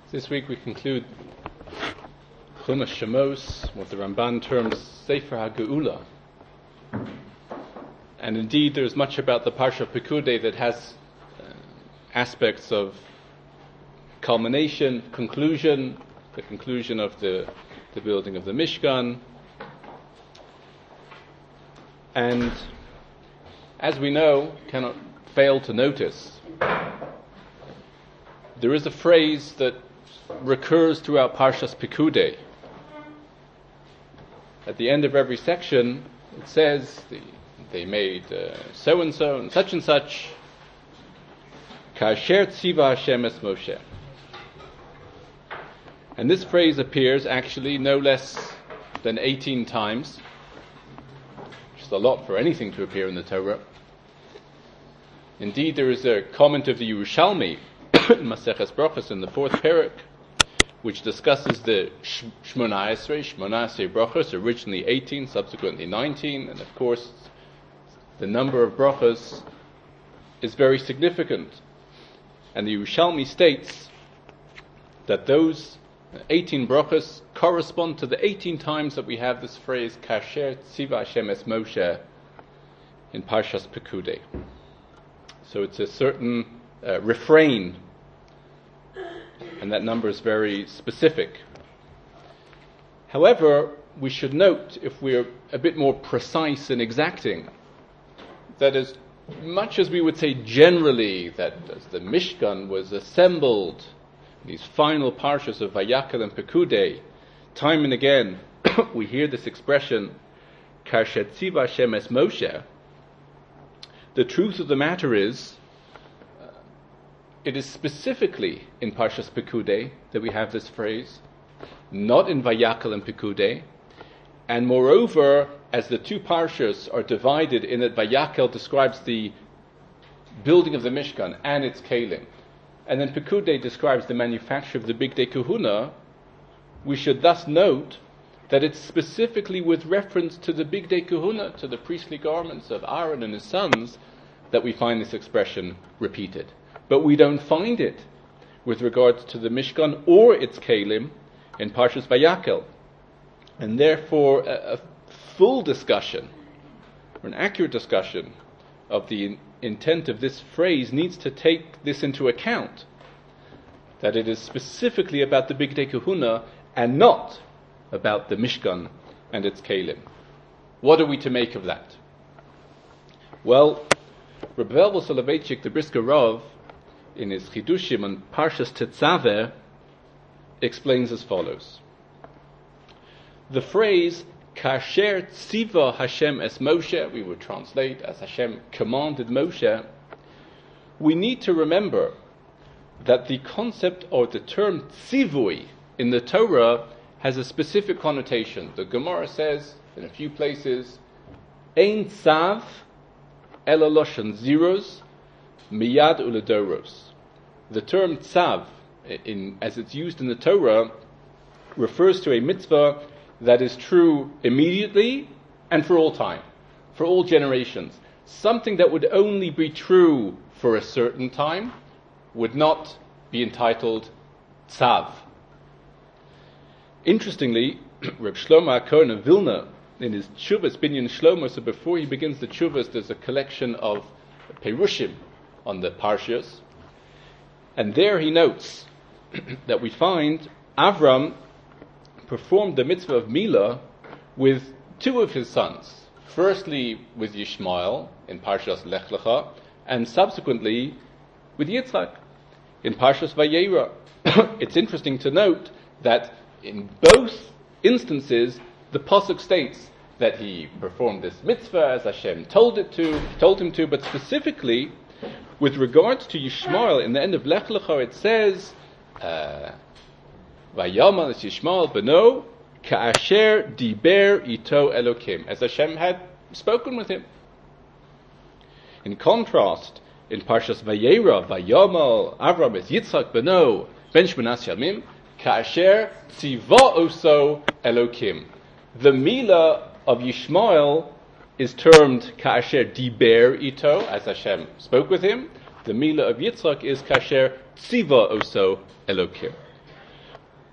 This week we conclude Chumash Shemos, what the Ramban terms Sefer HaGeula. And indeed there's much about the Parsha Pekudei that has aspects of culmination, conclusion, the conclusion of the building of the Mishkan. And as we know, cannot fail to notice, there is a phrase that recurs throughout Parshas Pekudei. At the end of every section, it says they made so-and-so and such, Kasher Tziva Hashem es Moshe. And this phrase appears actually no less than 18 times, which is a lot for anything to appear in the Torah. Indeed, there is a comment of the Yerushalmi in Maseches Brachos in the 4th Perek, which discusses the Shmona Esrei Brachos, originally 18, subsequently 19, and of course the number of Brachos is very significant. And the Yerushalmi states that those 18 Brachos correspond to the 18 times that we have this phrase, Kasher Tziva Hashem es Moshe, in Parshas Pekudei. So it's a certain refrain, and that number is very specific. However, we should note, if we're a bit more precise and exacting, that as much as we would say generally that as the Mishkan was assembled, these final parshas of Vayakhel and Pekudei, time and again we hear this expression, Kasher Tziva Hashem es Moshe. The truth of the matter is, it is specifically in Parshas Pekudei that we have this phrase, not in Vayakhel and Pekudei. And moreover, as the two parshas are divided in that Vayakhel describes the building of the Mishkan and its kelim, and then Pekudei describes the manufacture of the Bigdei Kehuna, we should thus note that it's specifically with reference to the Bigdei Kehuna, to the priestly garments of Aaron and his sons, that we find this expression repeated. But we don't find it with regards to the Mishkan or its kelim in Parshas Vayakhel. And therefore a full discussion, or an accurate discussion, of the intent of this phrase needs to take this into account, that it is specifically about the Bigdei Kehuna and not about the Mishkan and its kelim. What are we to make of that? Well, Rebbe Velvel Soloveitchik, the Brisker Rav, in his Chidushim on Parshas Tetzaveh, explains as follows. The phrase Kasher Tziva Hashem es Moshe, we would translate as Hashem commanded Moshe. We need to remember that the concept or the term tzivui in the Torah has a specific connotation. The Gemara says in a few places, Ein tzav ela loshan ziros miyad uledoros. The term tzav, as it's used in the Torah, refers to a mitzvah that is true immediately and for all time, for all generations. Something that would only be true for a certain time would not be entitled tzav. Interestingly, Reb Shlomo HaKohen of Vilna, in his Tshuvas Binyan Shlomo, so before he begins the Tshuvas, there's a collection of Perushim on the Parshas, and there he notes that we find Avram performed the mitzvah of Milah with two of his sons. Firstly with Yishmael in Parshas Lech Lecha, and subsequently with Yitzchak in Parshas Vayera. It's interesting to note that in both instances the pasuk states that he performed this mitzvah as Hashem told him to, but specifically with regards to Yishmael in the end of Lech Lecha it says Vayamal es Yishmael beno ka'asher diber ito Elokim, as Hashem had spoken with him. In contrast, in Parshas Vayera, Vayamal Avram es Yitzchak beno ben shmonas yamim ka'asher tziva oso Elokim. The Milah of Yishmael is termed Kasher Diber Ito, as Hashem spoke with him. The Milah of Yitzchak is Kasher Tziva Oso Elokim.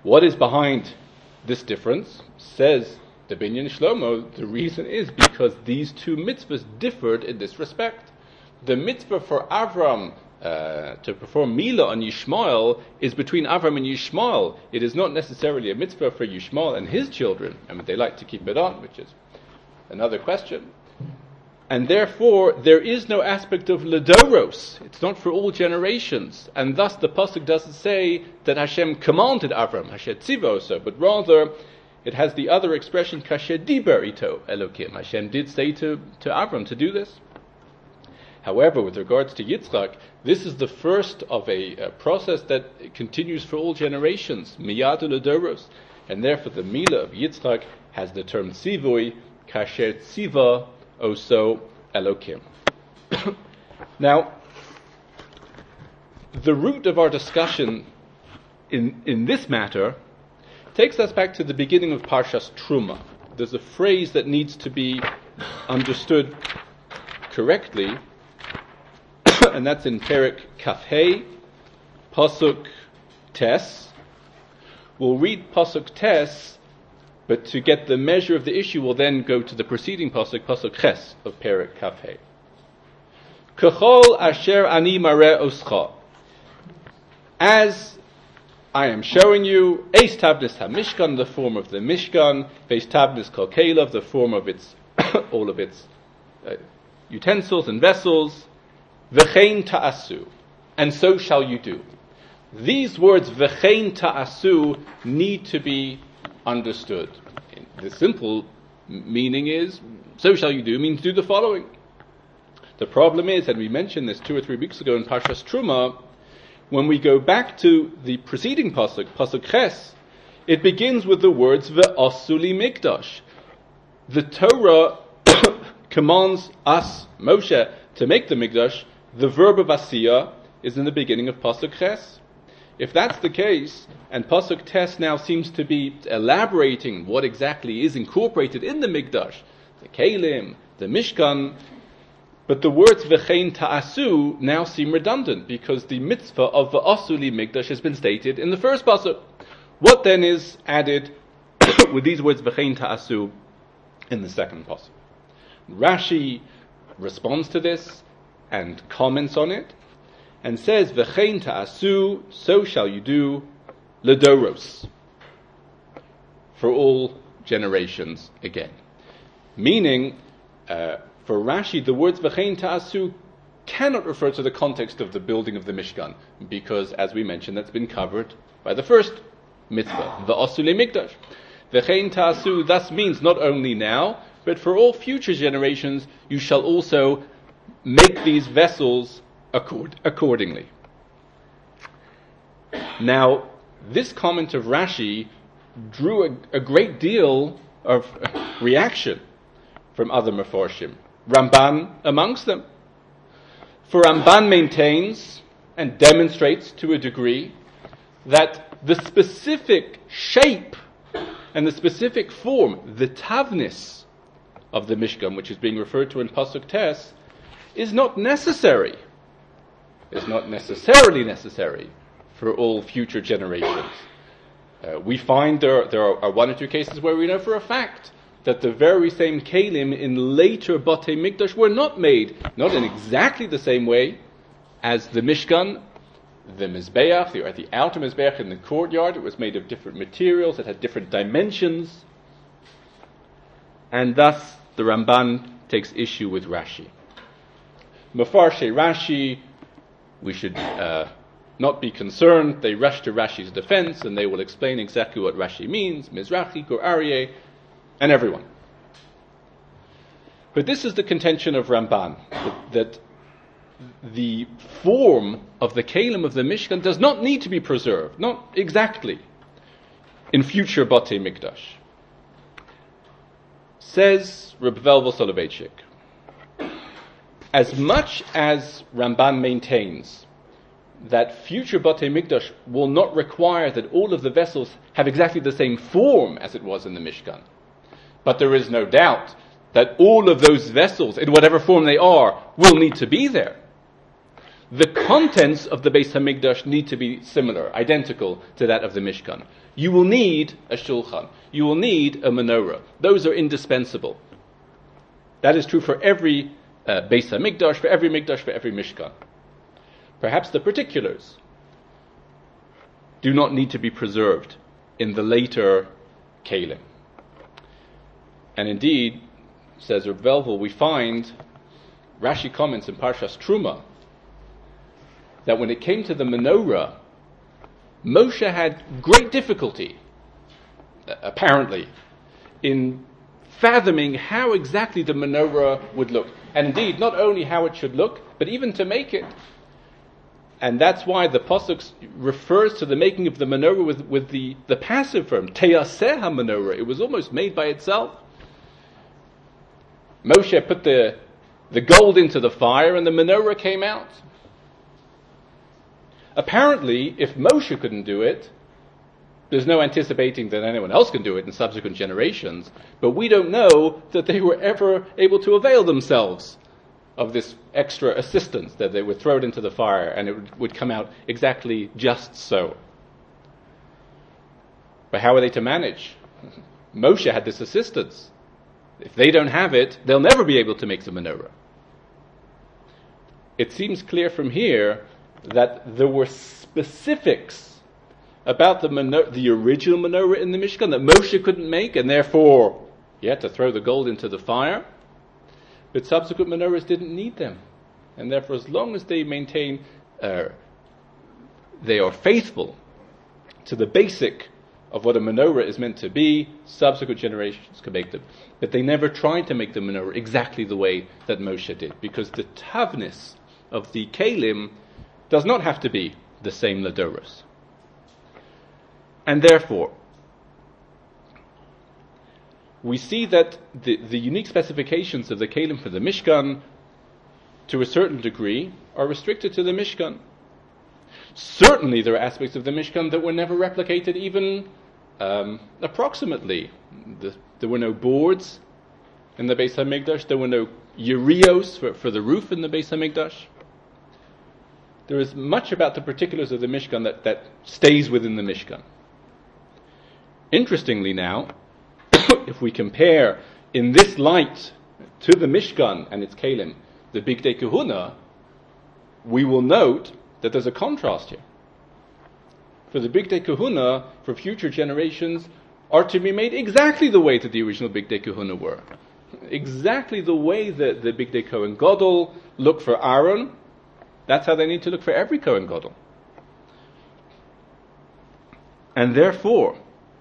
What is behind this difference? Says the Binyan Shlomo, the reason is because these two mitzvahs differed in this respect. The mitzvah for Avram to perform Milah on Yishmael is between Avram and Yishmael. It is not necessarily a mitzvah for Yishmael and his children. I mean, they like to keep it on, which is another question. And therefore, there is no aspect of Ledoros. It's not for all generations. And thus the Pasuk doesn't say that Hashem commanded Avram, Hashem tzivoso, but rather it has the other expression, Kasher diber ito Elokim. Hashem did say to Avram to do this. However, with regards to Yitzchak, this is the first of a process that continues for all generations, miyad ledoros. And therefore the Milah of Yitzchak has the term tzivui, Kasher tziva oso Elokim. Now, the root of our discussion in this matter takes us back to the beginning of Parshas Truma. There's a phrase that needs to be understood correctly, and that's in Perek Kafhei, Pasuk Tes. We'll read Pasuk Tes, but to get the measure of the issue, we'll then go to the preceding Pasuk, Pasuk Ches of Perek Kafhei. Kechol asher ani mareh oscha. As I am showing you, Eis Tabnis HaMishkan, the form of the Mishkan, Eis Tabnis Kol Kelev, the form of its all of its utensils and vessels, V'chein ta'asu, and so shall you do. These words, V'chein ta'asu, need to be understood. The simple meaning is, so shall you do, means do the following. The problem is, and we mentioned this 2 or 3 weeks ago in Parshas Truma, when we go back to the preceding pasuk, Pasuk Ches, it begins with the words Ve'asuli Mikdash. The Torah commands us, Moshe, to make the Mikdash. The verb of Asiya is in the beginning of Pasuk Ches. If that's the case, and Pasuk Tes now seems to be elaborating what exactly is incorporated in the Mikdash, the Kelim, the Mishkan, but the words V'chein ta'asu now seem redundant because the mitzvah of V'asuli Mikdash has been stated in the first pasuk. What then is added with these words V'chein ta'asu in the second pasuk? Rashi responds to this and comments on it and says V'chein ta'asu, so shall you do, ledoros, for all generations again. Meaning, for Rashi, the words V'chein ta'asu cannot refer to the context of the building of the Mishkan, because, as we mentioned, that's been covered by the first mitzvah, V'asuli Mikdash. V'chein ta'asu thus means not only now, but for all future generations, you shall also make these vessels accordingly. Now, this comment of Rashi drew a great deal of reaction from other Mefarshim, Ramban amongst them. For Ramban maintains and demonstrates to a degree that the specific shape and the specific form, the tavnis of the Mishkan, which is being referred to in Pasuk Tes, is not necessary. Is not necessarily necessary for all future generations. We find there are 1 or 2 cases where we know for a fact that the very same kelim in later Batei Mikdash were not made, not in exactly the same way as the Mishkan, the Mizbeach, the outer Mizbeach in the courtyard. It was made of different materials, it had different dimensions, and thus the Ramban takes issue with Rashi. Mefarshei Rashi, we should not be concerned. They rush to Rashi's defense and they will explain exactly what Rashi means, Mizrahi, Gur Aryeh, and everyone. But this is the contention of Ramban, that the form of the Kelim of the Mishkan does not need to be preserved, not exactly, in future Batei Mikdash. Says Reb Velvel Soloveitchik, as much as Ramban maintains that future Batei Mikdash will not require that all of the vessels have exactly the same form as it was in the Mishkan, but there is no doubt that all of those vessels, in whatever form they are, will need to be there. The contents of the Beis Hamikdash need to be similar, identical to that of the Mishkan. You will need a shulchan. You will need a menorah. Those are indispensable. That is true for every Beis Hamikdash, for every Mikdash, for every Mishkan. Perhaps the particulars do not need to be preserved in the later Kalim. And indeed, says Reb Velvel, we find Rashi comments in Parshas Truma that when it came to the menorah, Moshe had great difficulty, apparently, in fathoming how exactly the menorah would look. And indeed, not only how it should look, but even to make it. And that's why the Pasuk refers to the making of the menorah with the passive form, Teyaseh ha-menorah. It was almost made by itself. Moshe put the gold into the fire and the menorah came out. Apparently, if Moshe couldn't do it, there's no anticipating that anyone else can do it in subsequent generations, but we don't know that they were ever able to avail themselves of this extra assistance, that they would throw it into the fire and it would come out exactly just so. But how are they to manage? Moshe had this assistance. If they don't have it, they'll never be able to make the menorah. It seems clear from here that there were specifics about the original menorah in the Mishkan that Moshe couldn't make, and therefore he had to throw the gold into the fire. But subsequent menorahs didn't need them. And therefore, as long as they maintain, they are faithful to the basic of what a menorah is meant to be, subsequent generations can make them. But they never tried to make the menorah exactly the way that Moshe did, because the tavnis of the Kalim does not have to be the same Ladoros. And therefore, we see that the unique specifications of the Kalim for the Mishkan, to a certain degree, are restricted to the Mishkan. Certainly there are aspects of the Mishkan that were never replicated even approximately. There were no boards in the Beis HaMikdash. There were no yerios for the roof in the Beis HaMikdash. There is much about the particulars of the Mishkan that stays within the Mishkan. Interestingly now, if we compare in this light to the Mishkan and its Kalim, the Bigdei Kehuna, we will note that there's a contrast here. For the Bigdei Kehuna, for future generations, are to be made exactly the way that the original Bigdei Kehuna were. Exactly the way that the Bigdei Kohen Gadol look for Aaron, that's how they need to look for every Kohen Gadol. And therefore,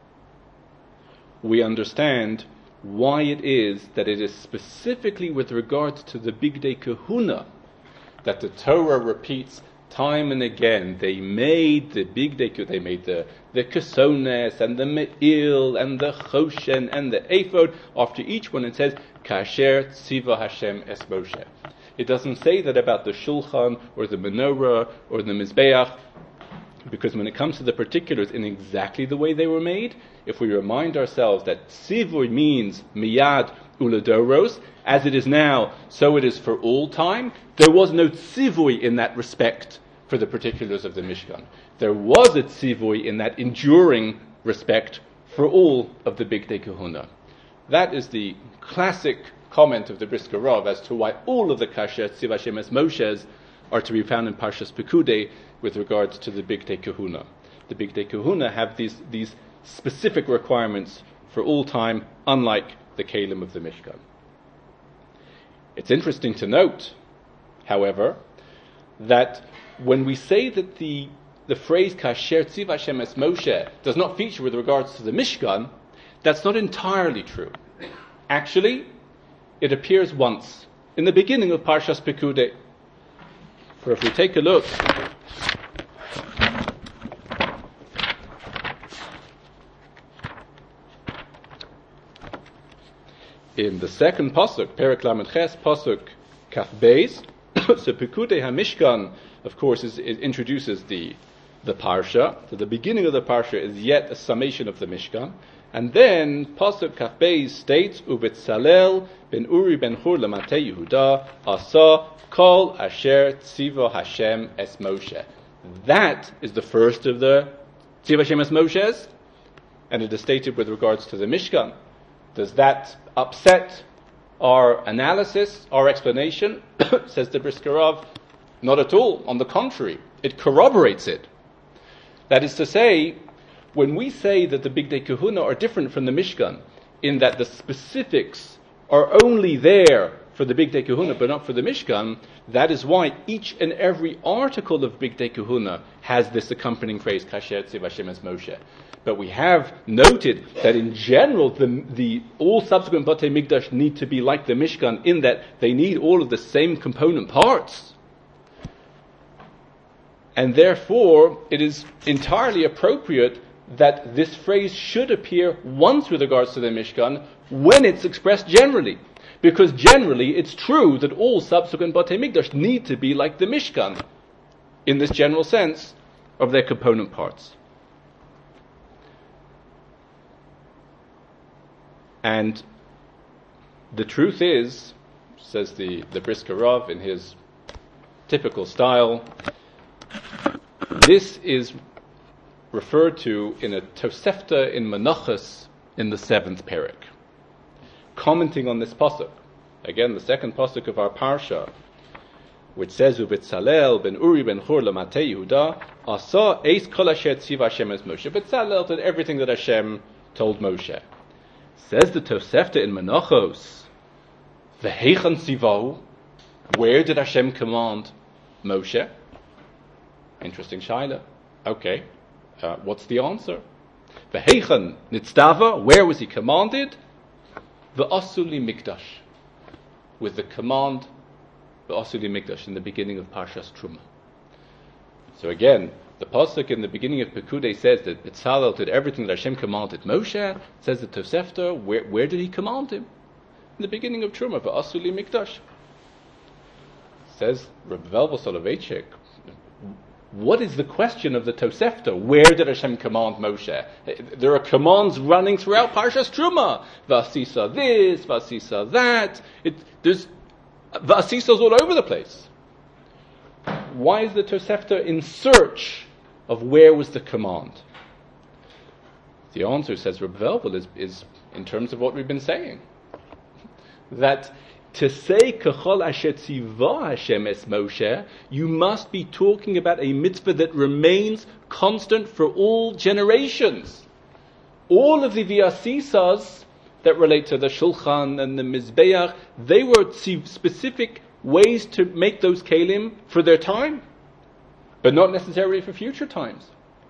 we understand why it is that it is specifically with regards to the Bigdei Kehuna that the Torah repeats time and again. They made the Bigdei Kehuna, they made the Kesones and the Me'il and the Choshen and the Ephod. After each one it says, Kasher Tziva Hashem Es Moshe. It doesn't say that about the Shulchan or the Menorah or the Mizbeach, because when it comes to the particulars in exactly the way they were made, if we remind ourselves that Tzivui means Miyad Uladoros, as it is now, so it is for all time, there was no Tzivui in that respect for the particulars of the Mishkan. There was a Tzivui in that enduring respect for all of the Bigdei Kehuna. That is the classic comment of the Brisker Rav as to why all of the Kasher Tziv Hashem Es Moshes are to be found in Parshas Pekudei with regards to the Bigdei Kehuna. The Bigdei Kehuna have these specific requirements for all time, unlike the Kalim of the Mishkan. It's interesting to note, however, that when we say that the phrase Kasher Tziv Hashem Es Moshe does not feature with regards to the Mishkan, that's not entirely true. Actually, it appears once, in the beginning of Parshas Pekudei. For if we take a look in the second pasuk, Perek Lamed Ches, pasuk Kaf Beis, so Pekudei HaMishkan, of course, it introduces the the Parsha. So the beginning of the Parsha is yet a summation of the Mishkan. And then Pasuk Kaf Beis states, Ubetzalel ben Uri ben Hur lematei Yehuda asa kol asher tziva Hashem es Moshe. That is the first of the tziva Hashem es Moshes, and it is stated with regards to the Mishkan. Does that upset our analysis, our explanation? Says the Brisker Rav, not at all. On the contrary, it corroborates it. That is to say, when we say that the Bigdei Kehuna are different from the Mishkan, in that the specifics are only there for the Bigdei Kehuna but not for the Mishkan, that is why each and every article of Bigdei Kehuna has this accompanying phrase, Kasher Tziv Hashem es Moshe. But we have noted that in general, the all subsequent Batei Mikdash need to be like the Mishkan in that they need all of the same component parts. And therefore, it is entirely appropriate that this phrase should appear once with regards to the Mishkan when it's expressed generally. Because generally, it's true that all subsequent Batei Mikdash need to be like the Mishkan in this general sense of their component parts. And the truth is, says the Brisker Rav in his typical style, this is referred to in a Tosefta in Menachos in the 7th Perek. Commenting on this pasuk, again the second pasuk of our parsha, which says, "Ubetzalel ben Uri ben Hur lematei Yehuda asa eis kol asher tziva Hashem es Moshe." Betzalel did everything that Hashem told Moshe. Says the Tosefta in Menachos, "V'heichan tzivahu." Where did Hashem command Moshe? Interesting shaila. Okay, what's the answer? V'heichan nitztava. Where was he commanded? V'asuli mikdash, with the command v'asuli mikdash in the beginning of Parshas Truma. So again, the pasuk in the beginning of Pekudei says that Betzalel did everything that Hashem commanded Moshe. Says the Tosefta, where did he command him? In the beginning of Truma, v'asuli mikdash. Says Reb Velvel Soloveitchik, what is the question of the Tosefta? Where did Hashem command Moshe? There are commands running throughout Parshas Truma. Vasisa this, Vasisa that. There's Vasisas all over the place. Why is the Tosefta in search of where was the command? The answer, says Reb Velvel, is in terms of what we've been saying. That to say Kachol Asher Tziva Hashem es Moshe, you must be talking about a mitzvah that remains constant for all generations. All of the V'asisas that relate to the Shulchan and the Mizbeach, they were specific ways to make those kelim for their time, but not necessarily for future times.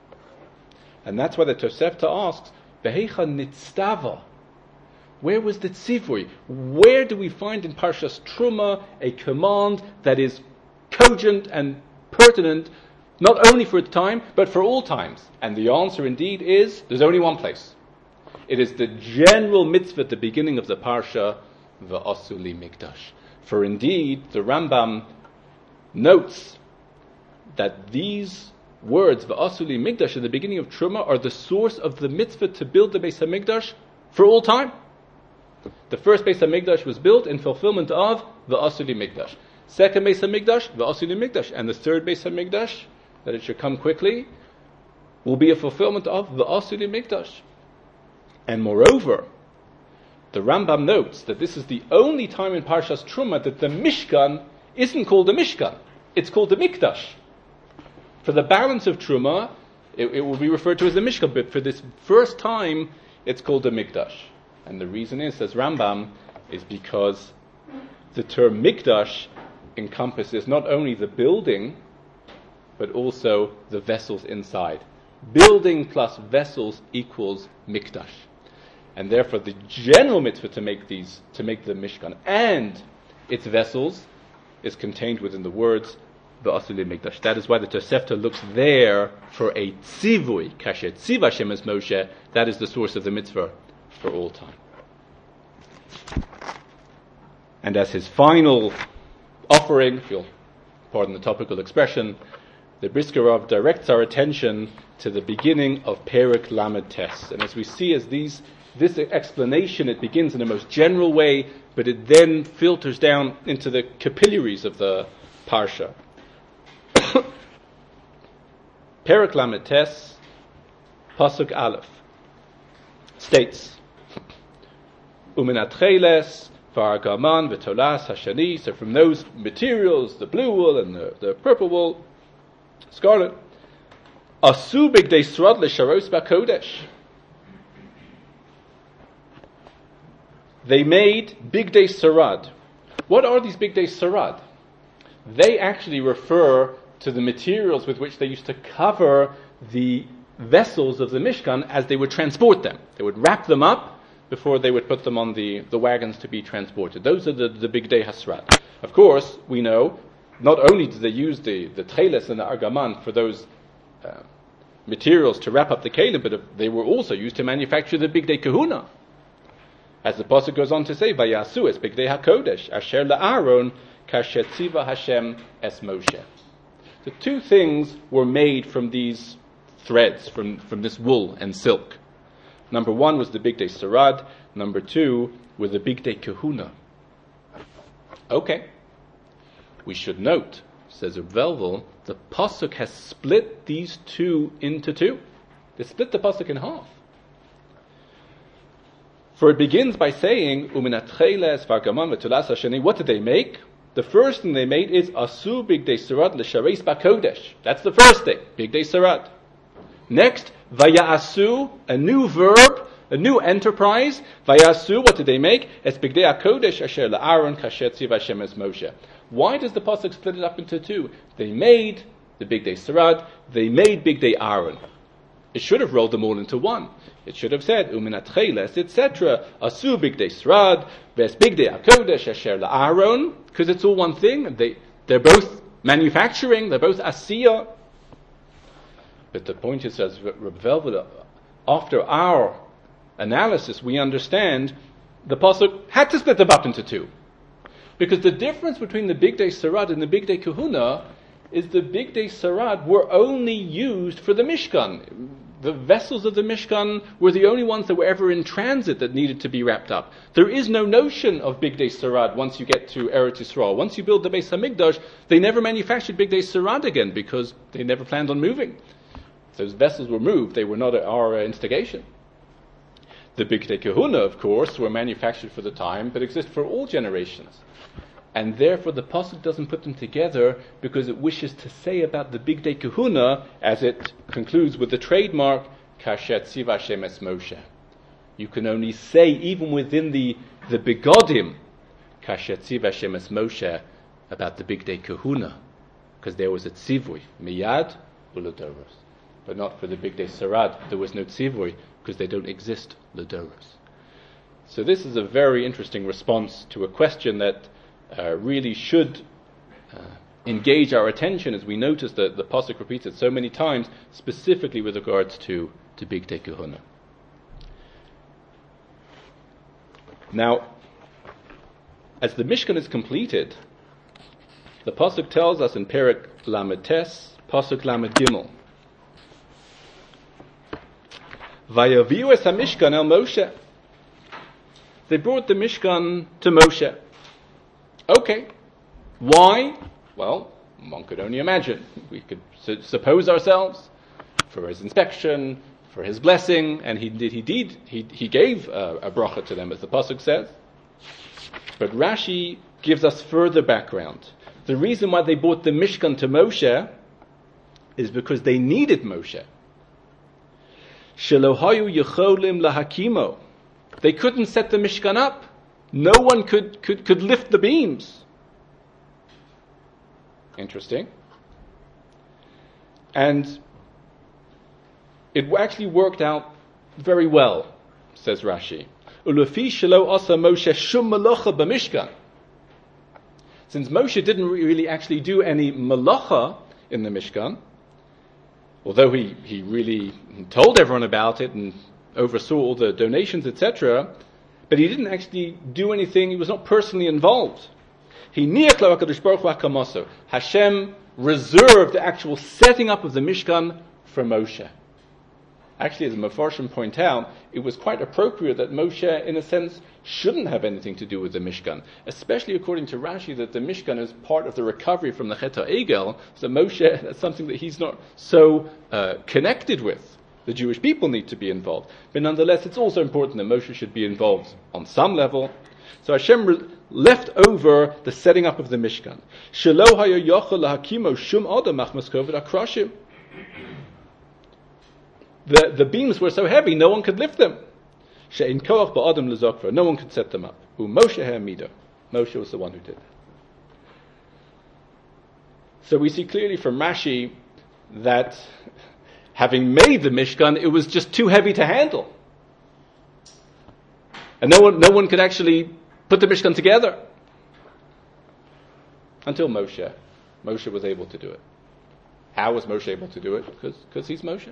And that's why the Tosefta asks, V'hecha nitztava. Where was the tzivui? Where do we find in Parshas Truma a command that is cogent and pertinent, not only for its time, but for all times? And the answer indeed is, there's only one place. It is the general mitzvah at the beginning of the Parsha, V'asuli mikdash. For indeed, the Rambam notes that these words, V'asuli mikdash, at the beginning of Truma, are the source of the mitzvah to build the Beis HaMikdash for all time. The first Beis HaMikdash was built in fulfillment of V'asuli mikdash. Second Beis HaMikdash, V'asuli mikdash. And the third Beis HaMikdash, that it should come quickly, will be a fulfillment of V'asuli mikdash. And moreover, the Rambam notes that this is the only time in Parshas Truma that the Mishkan isn't called the Mishkan. It's called the Mikdash. For the balance of Truma, it will be referred to as the Mishkan, but for this first time, it's called the Mikdash. And the reason is, says Rambam, is because the term Mikdash encompasses not only the building, but also the vessels inside. Building plus vessels equals Mikdash. And therefore the general mitzvah to make the Mishkan and its vessels is contained within the words V'asuli mikdash. That is why the Tosefta looks there for a tzivui, kasher tziv Hashem es Moshe. That is the source of the mitzvah for all time. And as his final offering, if you'll pardon the topical expression, the Brisker Rav directs our attention to the beginning of Perek Lamed Tes. And as we see, this explanation, it begins in the most general way, but it then filters down into the capillaries of the Parsha. Perek Lamed Tes, Pasuk Aleph, states, Umin atcheles, v'argaman, v'tolas, hashani, so from those materials, the blue wool and the purple wool, scarlet, asu bigdei srad l'sharos b'kodesh. They made bigdei sarad. What are these bigdei sarad? They actually refer to the materials with which they used to cover the vessels of the Mishkan as they would transport them. They would wrap them up before they would put them on the wagons to be transported. Those are the bigdei hasrad. Of course, we know, not only did they use the tcheles and the argaman for those materials to wrap up the kelim, but they were also used to manufacture the bigdei kahuna. As the pasuk goes on to say, "Vayasu es bigdei hakodesh asher la'aron kasher tziva Hashem es Moshe." The two things were made from these threads, from this wool and silk. Number one was the bigdei sarad. Number two was the bigdei kahuna. Okay. We should note, says Reb Velvel, the pasuk has split these two into two. They split the pasuk in half. For it begins by saying, Umin atcheles v'argaman v'tolas hashani. What did they make? The first thing they made is asu bigdei sarad l'shareis b'kodesh. That's the first thing, bigdei sarad. Next, vayasu, a new verb, a new enterprise. Vayasu, what did they make? Es bigdei hakodesh asher la'aron kasher tziva Hashem es Moshe. Why does the pasuk split it up into two? They made the bigdei sarad, they made bigdei Aaron. It should have rolled them all into one. It should have said, Umin atcheles, etc. Asu bigdei sarad, ves bigdei hakodesh asher la'aron, because it's all one thing. They're both manufacturing, they're both asiyah. But the point is, as Reb Velvet, after our analysis, we understand the pasuk had to split them up into two. Because the difference between the bigdei sarad and the bigdei kahuna is the bigdei sarad were only used for the Mishkan. The vessels of the Mishkan were the only ones that were ever in transit that needed to be wrapped up. There is no notion of bigdei sarad once you get to Eretz Yisrael. Once you build the Beis Hamikdash, they never manufactured bigdei sarad again because they never planned on moving. Those vessels were moved. They were not at our instigation. The bigdei kahuna, of course, were manufactured for the time, but exist for all generations. And therefore the pasuk doesn't put them together because it wishes to say about the bigdei kahuna, as it concludes with the trademark, kasher tziva Hashem es Moshe. You can only say, even within the begodim, kasher tziva Hashem es Moshe, about the bigdei kahuna, because there was a tzivui, miyad u'ledoros. But not for the bigdei sarad. There was no tzivui, because they don't exist ledoros. So this is a very interesting response to a question that really should engage our attention, as we notice that the pasuk repeats it so many times, specifically with regards to bigdei kahuna. Now, as the Mishkan is completed, the pasuk tells us in Perek Lamed Tes, pasuk Lamed Gimel, Vayaviu es HaMishkan el Moshe. They brought the Mishkan to Moshe. Okay. Why? Well, one could only imagine. We could suppose ourselves for his inspection, for his blessing, and he gave a bracha to them, as the pasuk says. But Rashi gives us further background. The reason why they brought the Mishkan to Moshe is because they needed Moshe. Shelohayu yecholim lahakimo. They couldn't set the Mishkan up. No one could lift the beams. Interesting. And it actually worked out very well, says Rashi. Ulufi shelo asa Moshe shum malacha b'mishkan. Since Moshe didn't really actually do any malacha in the Mishkan, although he really told everyone about it and oversaw all the donations, etc., but he didn't actually do anything. He was not personally involved. Hashem reserved the actual setting up of the Mishkan for Moshe. Actually, as the Mefarshim point out, it was quite appropriate that Moshe, in a sense, shouldn't have anything to do with the Mishkan, especially according to Rashi, that the Mishkan is part of the recovery from the Chet HaEgel, so Moshe, that's something that he's not so connected with. The Jewish people need to be involved. But nonetheless, it's also important that Moshe should be involved on some level. So Hashem left over the setting up of the Mishkan. Shelo haya yochel lahakimo shum adam machmas koved akrashim. The beams were so heavy, no one could lift them. She'in koach ba'adam lezokva. No one could set them up. Moshe ha'amido. Moshe was the one who did that. So we see clearly from Rashi that having made the Mishkan, it was just too heavy to handle. And no one could actually put the Mishkan together. Until Moshe. Moshe was able to do it. How was Moshe able to do it? Because he's Moshe.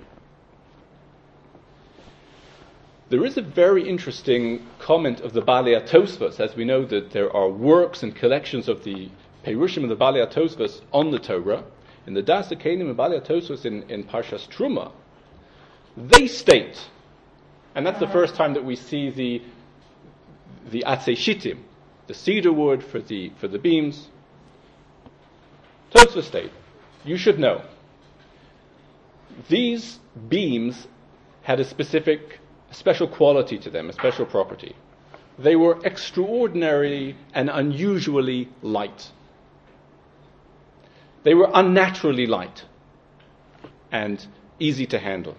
There is a very interesting comment of the Balei HaTosfos, as we know that there are works and collections of the Perushim of the Balei HaTosfos on the Torah. In the Das HaKenim and Balei HaTosfos in Parshas Truma, they state, and that's the first time that we see the Atzei Shittim, the cedar wood for the beams. Tosfos state, you should know, these beams had a special quality to them, a special property. They were extraordinarily and unusually light. They were unnaturally light and easy to handle.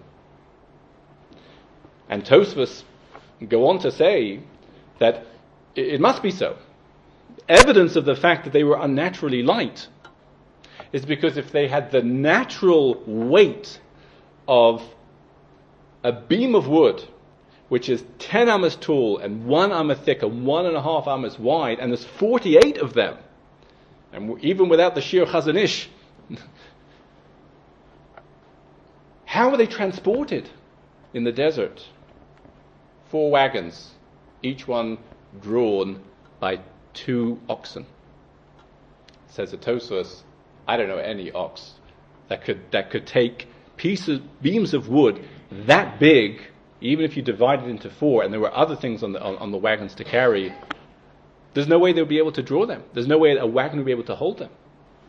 And Tosfos go on to say that it must be so. Evidence of the fact that they were unnaturally light is because if they had the natural weight of a beam of wood, which is 10 amas tall and 1 amma thick and 1.5 amas wide, and there's 48 of them, and even without the Shir Chazon Ish, how were they transported in the desert? 4 wagons, each one drawn by 2 oxen. Says the Tosfos, I don't know any ox that could take beams of wood that big, even if you divide it into 4, and there were other things on the wagons to carry. There's no way they would be able to draw them. There's no way a wagon would be able to hold them.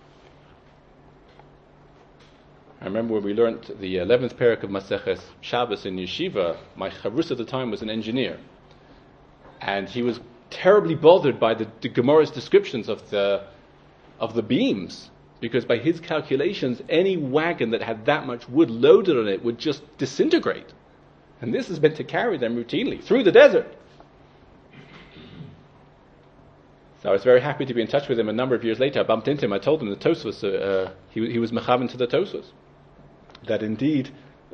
I remember when we learned the 11th parak of Maseches Shabbos in Yeshiva, my chavrusa at the time was an engineer. And he was terribly bothered by the Gemara's descriptions of the beams, because by his calculations, any wagon that had that much wood loaded on it would just disintegrate. And this is meant to carry them routinely through the desert. So I was very happy to be in touch with him. A number of years later, I bumped into him. I told him the Tosfos, he was mechavan to the Tosfos, that indeed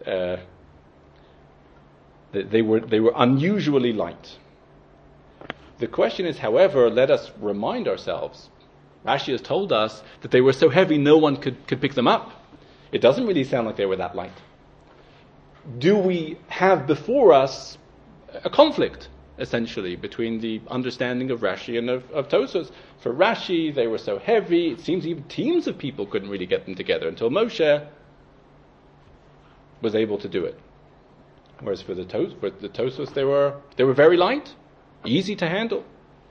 they were unusually light. The question is, however, let us remind ourselves, Rashi has told us that they were so heavy no one could pick them up. It doesn't really sound like they were that light. Do we have before us a conflict, essentially, between the understanding of Rashi and of Tosfos? For Rashi, they were so heavy, it seems even teams of people couldn't really get them together until Moshe was able to do it. Whereas for the Tosfos, they were very light, easy to handle.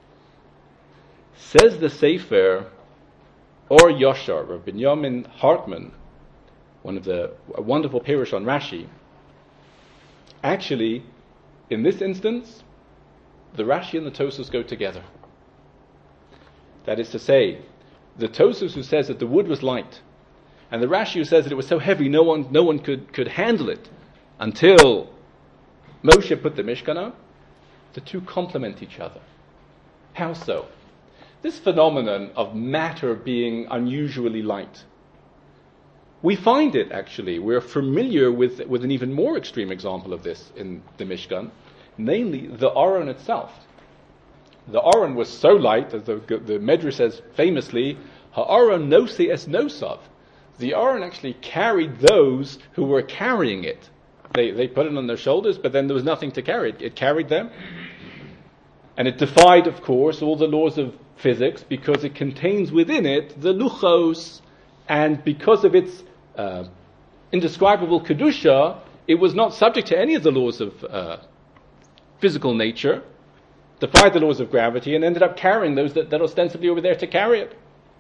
Says the Sefer, Or Yoshar, Rav Binyamin Hartman, a wonderful Perush on Rashi. Actually, in this instance, the Rashi and the Tosfos go together. That is to say, the Tosfos who says that the wood was light, and the Rashi who says that it was so heavy no one could handle it until Moshe put the Mishkan up, the two complement each other. How so? This phenomenon of matter being unusually light, we find it actually, we're familiar with an even more extreme example of this in the Mishkan, namely the Aron itself. The Aron was so light, as the Medrash says famously, Ha'aron nosi es nosav. The Aron actually carried those who were carrying it. They put it on their shoulders, but then there was nothing to carry it. It carried them. And it defied, of course, all the laws of physics, because it contains within it the luchos And because of its indescribable kedusha, it was not subject to any of the laws of physical nature, defied the laws of gravity, and ended up carrying those that ostensibly were there to carry it.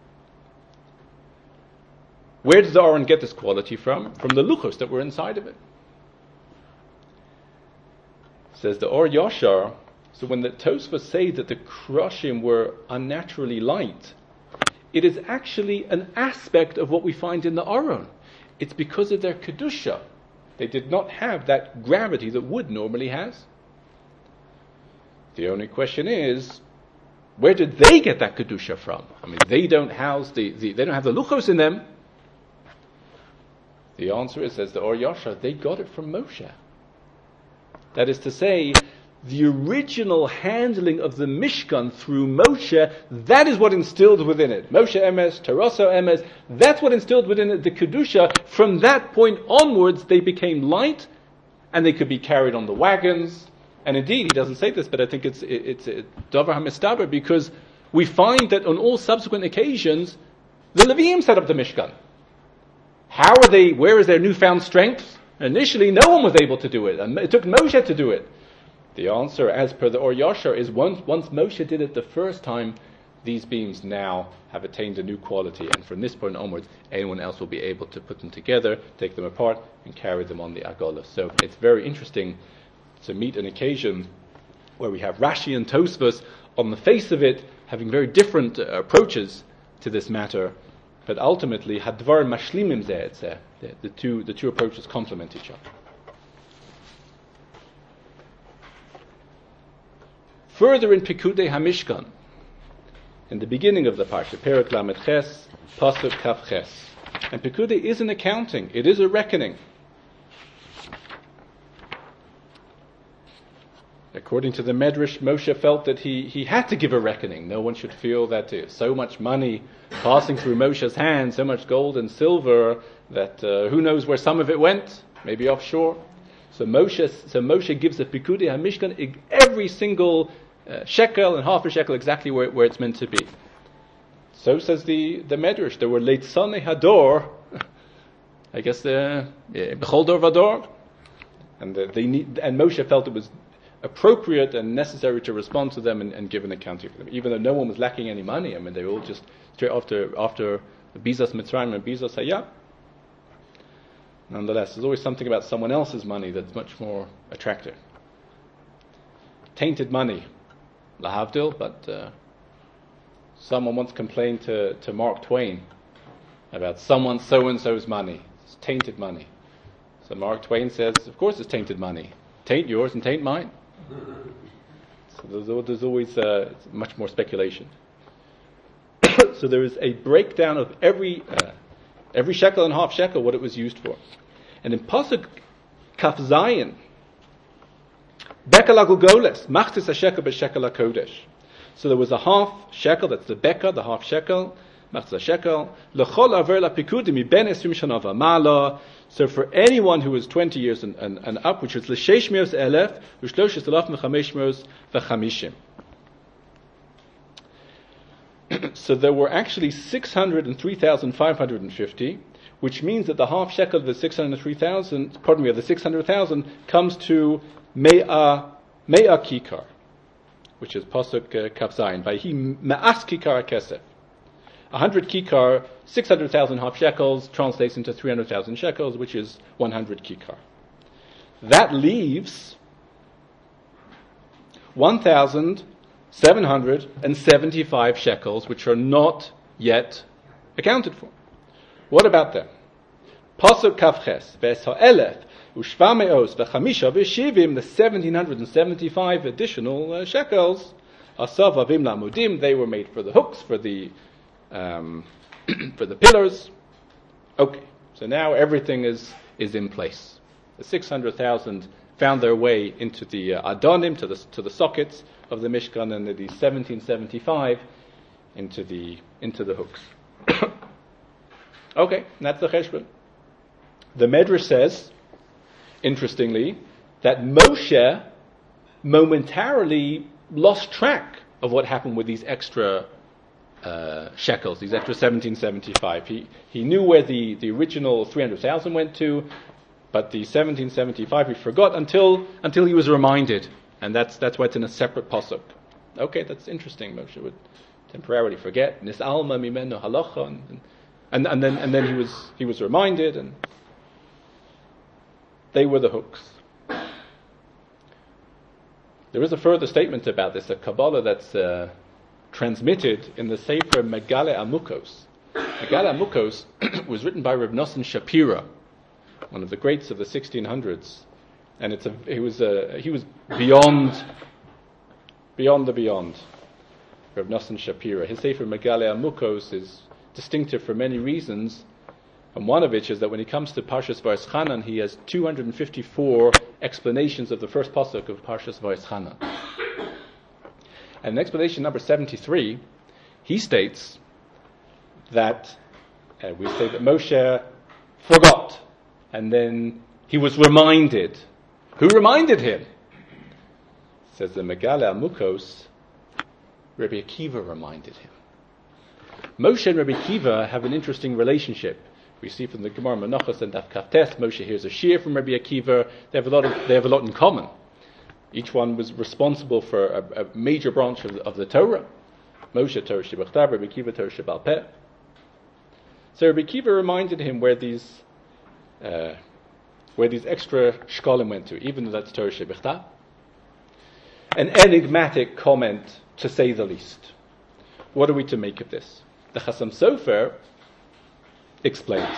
Where does the Aron get this quality from? From the luchos that were inside of it. Says the Or Yashar, so when the Tosfos say that the Kroshim were unnaturally light, it is actually an aspect of what we find in the Aron. It's because of their kedusha. They did not have that gravity that wood normally has. The only question is, where did they get that kedusha from? I mean, they don't house they don't have the luchos in them. The answer is, says the Or Yashar, they got it from Moshe. That is to say, the original handling of the Mishkan through Moshe, that is what instilled within it. Moshe Emes, Taraso Emes, that's what instilled within it the Kedusha. From that point onwards, they became light, and they could be carried on the wagons. And indeed, he doesn't say this, but I think it's Davar HaMistaber, because we find that on all subsequent occasions, the Leviim set up the Mishkan. How are they, where is their newfound strength? Initially, no one was able to do it, and it took Moshe to do it. The answer, as per the Or Yashar, is once Moshe did it the first time, these beams now have attained a new quality, and from this point onwards, anyone else will be able to put them together, take them apart, and carry them on the Agola. So it's very interesting to meet an occasion where we have Rashi and Tosfos on the face of it having very different approaches to this matter, but ultimately, Hadvar Mashlimim Zeh, the two approaches complement each other. Further in Pikudei HaMishkan, in the beginning of the parsha, Perek Lamed Ches, Pasuk Kaf Ches, and Pikudei is an accounting; it is a reckoning. According to the Medrash, Moshe felt that he had to give a reckoning. No one should feel that so much money passing through Moshe's hands, so much gold and silver, that who knows where some of it went, maybe offshore. So Moshe gives the Pikudei HaMishkan every single shekel and half a shekel exactly where it's meant to be. So says the Medrash. There were Leitzanei Hador, I guess Bechol Dor Vador, and Moshe felt it was appropriate and necessary to respond to them and give an accounting for them, even though no one was lacking any money. I mean, they were all just straight after the Bizas Mitzrayim and Bizas Hayah. Nonetheless, there's always something about someone else's money that's much more attractive. Tainted money, lahavdil, but someone once complained to Mark Twain about someone so-and-so's money. It's tainted money. So Mark Twain says, of course it's tainted money. Taint yours and taint mine. So there's always much more speculation. So there is a breakdown of every shekel and half shekel, what it was used for. And in Pasuk Kaf Zayin, Bekel Agugoles, Machtis HaShekel B'Shekel HaKodesh. So there was a half shekel, that's the Beka, the half shekel, Machtis HaShekel, L'chol Aver LaPikudim, Iben Esrim Shana V'Mala. So for anyone who was 20 years and up, which was L'Sheish Meos Elef, U'Shlosh Elaf Mechamesh Meos V'Chamishim. So there were actually 603,550, which means that the half shekel of the 603,000, of the 600,000 comes to Me'a Kikar, which is Pasuk Kaf Zayin. Vayhi Me'as Kikar Kesef. 100 kikar, 600,000 half shekels, translates into 300,000 shekels, which is 100 kikar. That leaves 1,775 shekels, which are not yet accounted for. What about them? Pasuk Kavches, Ves ha'elef, u'shva me'os, v'chamisha v'shivim, the 1,775 additional shekels, asav avim lamudim, they were made for the hooks, for the pillars. Okay, so now everything is in place. The 600,000 found their way into the adonim, to the sockets of the Mishkan, and the 1775 into the hooks. Okay, that's the cheshbon. The Medrash says, interestingly, that Moshe momentarily lost track of what happened with these extra shekels, these extra 1775. He knew where the original 300,000 went to, but the 1775 he forgot until he was reminded, and that's why it's in a separate pasuk. Okay, that's interesting. Moshe would temporarily forget. Nis'alma mimenu halacha, and then he was reminded, and they were the hooks. There is a further statement about this, a Kabbalah that's transmitted in the Sefer Megale Amukos. Megale Amukos was written by Reb Nosson Shapira, one of the greats of the 1600s, and he was beyond the beyond. Reb Nosson Shapira. His Sefer Megale Amukos is distinctive for many reasons, and one of which is that when he comes to Parshas Vayischanan, he has 254 explanations of the first pasuk of Parshas Vayischanan. And in explanation number 73, he states that we say that Moshe forgot, and then he was reminded. Who reminded him? Says the Megale Amukos, Rabbi Akiva reminded him. Moshe and Rabbi Akiva have an interesting relationship. We see from the Gemara Menachos and Daf Kaftes, Moshe hears a shir from Rabbi Akiva. They have a lot in common. Each one was responsible for a major branch of the Torah. Moshe Torah Shebachtav, Rabbi Akiva Torah Shebal Peh. So Rabbi Akiva reminded him where these extra shkolim went to, even though that's Torah Shebachtav. An enigmatic comment, to say the least. What are we to make of this? The Chasam Sofer explains.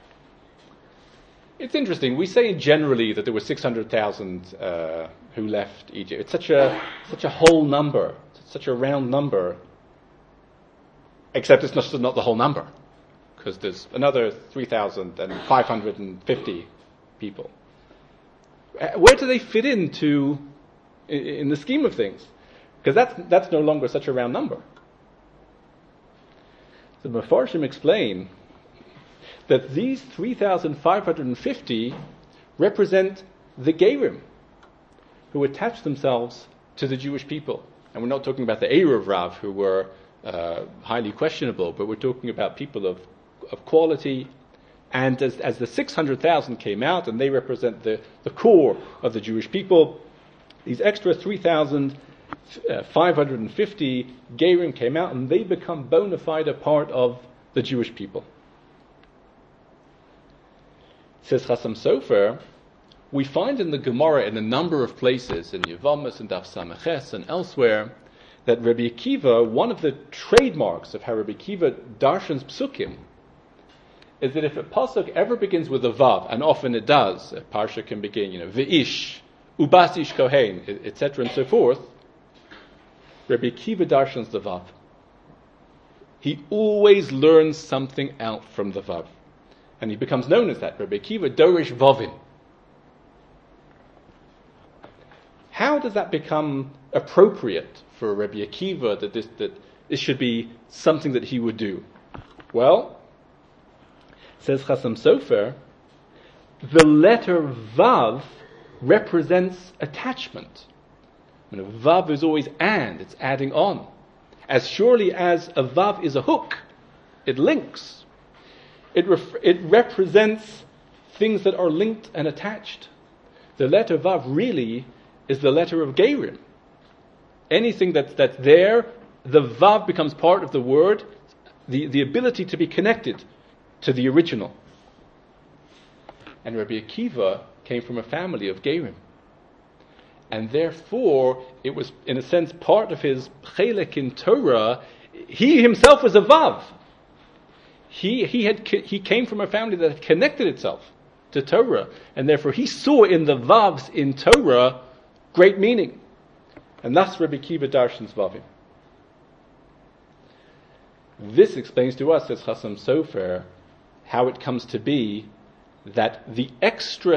It's interesting. We say generally that there were 600,000 who left Egypt. It's such a whole number, such a round number. Except it's not the whole number, because there's another 3,550 people. Where do they fit into in the scheme of things? Because that's no longer such a round number. The Mefarshim explain that these 3,550 represent the Gerim, who attached themselves to the Jewish people. And we're not talking about the Eruv Rav, who were highly questionable, but we're talking about people of quality. And as the 600,000 came out, and they represent the core of the Jewish people, these extra 3,550 Gerim came out, and they become bona fide a part of the Jewish people. Says Chasam Sofer, we find in the Gemara in a number of places, in Yevamos and Daf Sameches and elsewhere, that Rabbi Akiva, one of the trademarks of how Rabbi Akiva darshans psukim, is that if a pasuk ever begins with a vav, and often it does, a parsha can begin, v'ish, ubas ish kohen, etc. and so forth, Rabbi Akiva darshans the vav. He always learns something out from the vav. And he becomes known as that, Rabbi Akiva Dorish Vovin. How does that become appropriate for Rabbi Akiva that this should be something that he would do? Well, says Chasam Sofer, the letter Vav represents attachment. Vav is always and, it's adding on. As surely as a Vav is a hook, it links. It represents things that are linked and attached. The letter Vav really is the letter of Gerim. Anything that's there, the Vav becomes part of the word, the ability to be connected to the original. And Rabbi Akiva came from a family of Gerim. And therefore, it was, in a sense, part of his chelek in Torah. He himself was a Vav. He came from a family that had connected itself to Torah, and therefore he saw in the Vavs in Torah great meaning. And thus Rabbi Akiva darshans Vavim. This explains to us, as Chasam Sofer, how it comes to be that the extra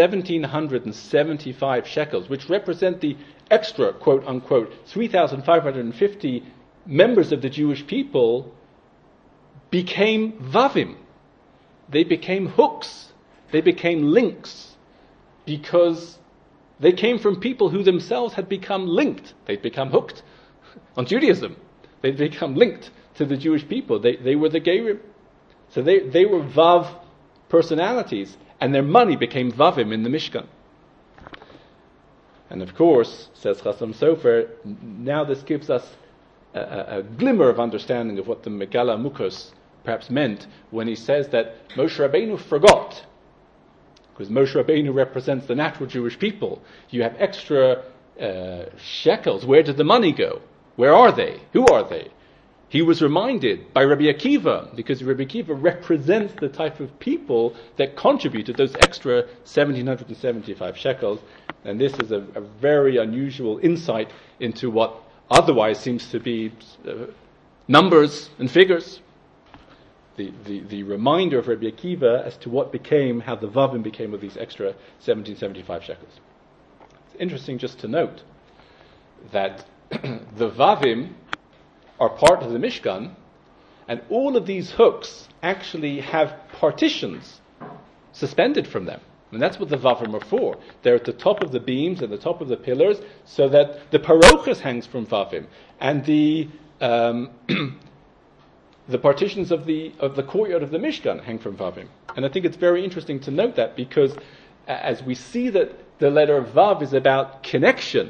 1,775 shekels, which represent the extra, quote unquote, 3,550 members of the Jewish people, became Vavim. They became hooks. They became links, because they came from people who themselves had become linked. They'd become hooked on Judaism. They'd become linked to the Jewish people. They were the Gerim. So they were Vav personalities, and their money became Vavim in the Mishkan. And of course, says Chassam Sofer, now this gives us a glimmer of understanding of what the Megillah Mukos perhaps meant when he says that Moshe Rabbeinu forgot, because Moshe Rabbeinu represents the natural Jewish people. You have extra shekels. Where did the money go? Where are they? Who are they? He was reminded by Rabbi Akiva, because Rabbi Akiva represents the type of people that contributed those extra 1,775 shekels. And this is a very unusual insight into what otherwise seems to be numbers and figures. The reminder of Rabbi Akiva as to what became, how the Vavim became with these extra 1,775 shekels. It's interesting just to note that the Vavim are part of the Mishkan, and all of these hooks actually have partitions suspended from them. And that's what the Vavim are for. They're at the top of the beams and the top of the pillars, so that the Parochas hangs from Vavim, and the partitions of the courtyard of the Mishkan hang from Vavim. And I think it's very interesting to note that, because as we see that the letter Vav is about connection,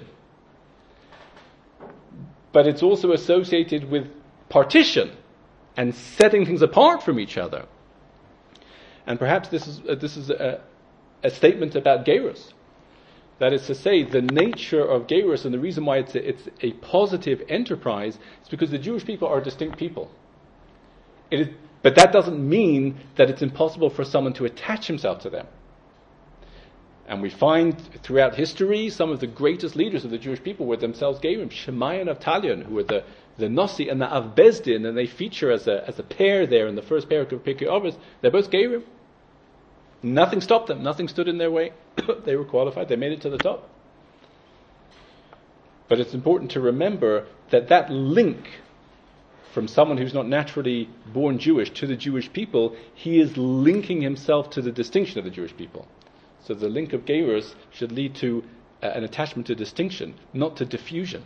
but it's also associated with partition and setting things apart from each other. And perhaps this is a statement about Gerus. That is to say, the nature of Gerus, and the reason why it's a positive enterprise, is because the Jewish people are a distinct people. But that doesn't mean that it's impossible for someone to attach himself to them. And we find throughout history some of the greatest leaders of the Jewish people were themselves Gerim. Shemaiah and Avtalion, who were the Nasi and the Av Bezdin, and they feature as a pair there in the first parak of Pirkei Avos. They're both Gerim. Nothing stopped them. Nothing stood in their way. They were qualified. They made it to the top. But it's important to remember that link from someone who's not naturally born Jewish to the Jewish people, he is linking himself to the distinction of the Jewish people. So the link of Gerus should lead to an attachment to distinction, not to diffusion.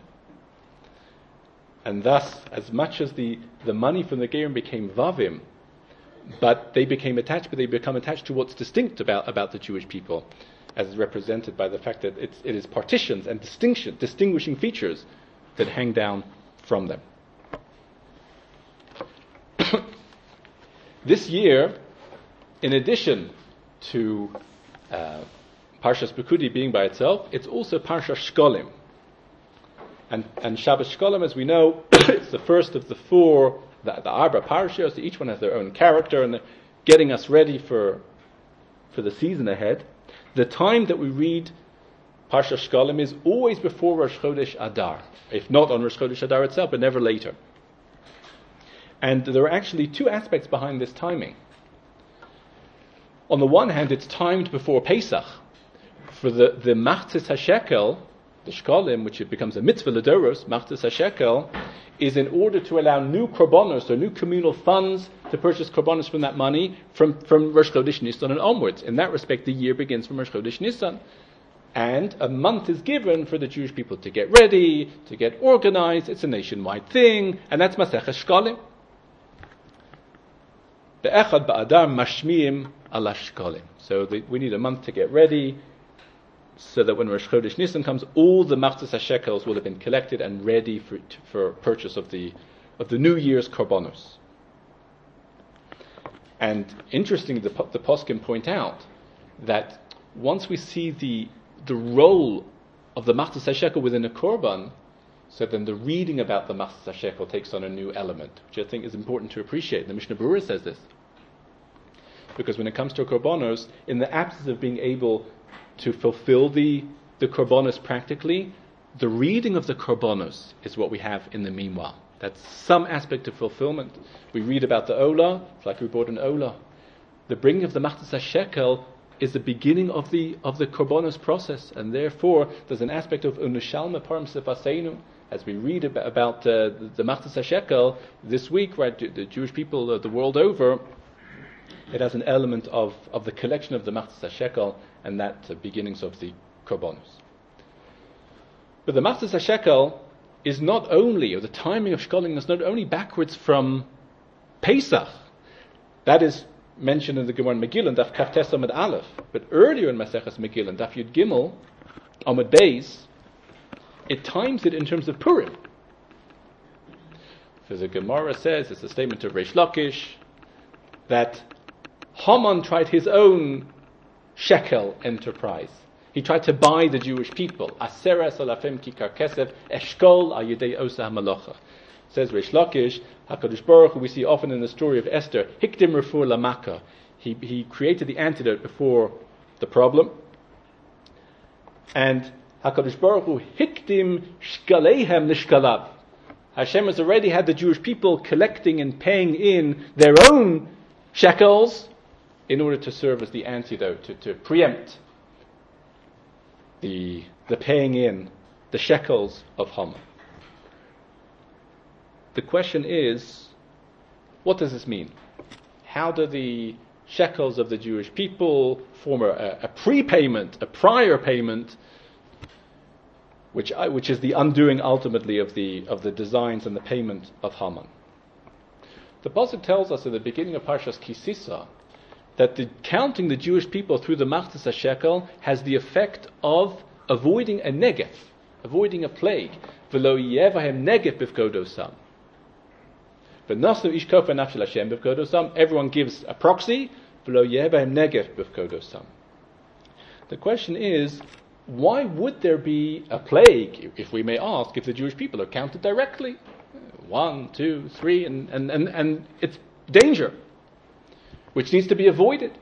And thus, as much as the money from the Gerim became Vavim, but they became attached, but they become attached to what's distinct about the Jewish people, as represented by the fact that it is partitions and distinguishing features that hang down from them. This year, in addition to Parshas Pekudi being by itself, it's also Parshas Shkolim. And Shabbos Shkolim, as we know, it's the first of the four, the Arba Parshas. Each one has their own character, and they're getting us ready for the season ahead. The time that we read Parshas Shkolim is always before Rosh Chodesh Adar, if not on Rosh Chodesh Adar itself, but never later. And there are actually two aspects behind this timing. On the one hand, it's timed before Pesach. For the Machzis HaShekel, the Shkolim, which it becomes a mitzvah ledoros, Machzis HaShekel, is in order to allow new korbanos, or new communal funds, to purchase korbanos from that money from Rosh Chodesh Nisan and onwards. In that respect, the year begins from Rosh Chodesh Nisan. And a month is given for the Jewish people to get ready, to get organized. It's a nationwide thing, and that's Maseches Shkolim. Be'echad ba'adar mashmiim ala shkolim. So we need a month to get ready, so that when Rosh Chodesh Nisan comes, all the Machzis HaShekels will have been collected and ready for purchase of the New Year's korbanos. And interestingly, the poskim point out that once we see the role of the Machzis HaShekel within a korban, so then the reading about the Machzis HaShekel takes on a new element, which I think is important to appreciate. The Mishnah Berurah says this. Because when it comes to korbanos, in the absence of being able to fulfill the korbanos practically, the reading of the korbanos is what we have in the meanwhile. That's some aspect of fulfillment. We read about the Olah, it's like we brought an Olah. The bringing of the Machzis HaShekel is the beginning of the korbanos process, and therefore there's an aspect of Unushalma Param Sefaseinu. As we read about the Machzis HaShekel this week, right, the Jewish people the world over, it has an element of the collection of the Machzis HaShekel and that beginnings of the korbanos. But the Machzis HaShekel is not only, or the timing of Shkolim is not only backwards from Pesach, that is mentioned in the Gemara in Megillah, Daf Kaf Tes Amud Aleph, but earlier in Maseches Megillah, Daf Yud Gimel, Amud Beis, it times it in terms of Purim. So the Gemara says, it's a statement of Reish Lakish, that Haman tried his own shekel enterprise. He tried to buy the Jewish people. Aseres alafim kikar kesef eshkol ayudei osa hamalocha. Says Reish Lakish, HaKadosh Baruch Hu, we see often in the story of Esther, hikdim refuah lamaka. He created the antidote before the problem. And HaKadosh Baruch Hu hikdim shkaleihem nishkalav. Hashem has already had the Jewish people collecting and paying in their own shekels in order to serve as the antidote, to preempt the paying in, the shekels of Haman. The question is, what does this mean? How do the shekels of the Jewish people form a prepayment, a prior payment, which is the undoing ultimately of the designs and the payment of Haman? The Pasuk tells us at the beginning of Parshas Kisisa that counting the Jewish people through the Machzis HaShekel has the effect of avoiding a negef, avoiding a plague. V'lo yevahem negef b'vkodosam. V'nasu ish kofa nafshel Hashem b'vkodosam. Everyone gives a proxy. V'lo yevahem negef b'vkodosam. The question is, why would there be a plague, if we may ask, if the Jewish people are counted directly? 1, 2, 3, and it's danger, which needs to be avoided.